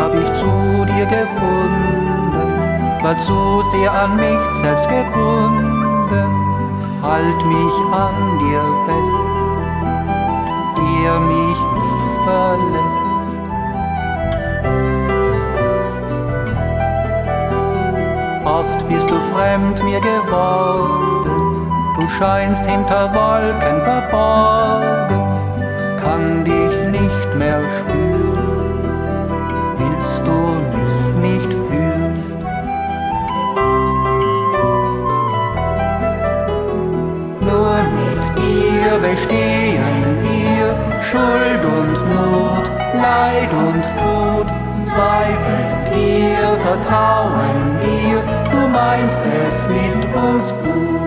hab ich zu dir gefunden, war zu sehr an mich selbst gebunden. Halt mich an dir fest, der mich nie verlässt. Oft bist du fremd mir geworden, du scheinst hinter Wolken verborgen, kann dich nicht mehr spüren, willst du mich nicht fühlen. Nur mit dir bestehen wir, Schuld und Not, Leid und Tod, zweifeln wir, vertrauen dir, du meinst es mit uns gut.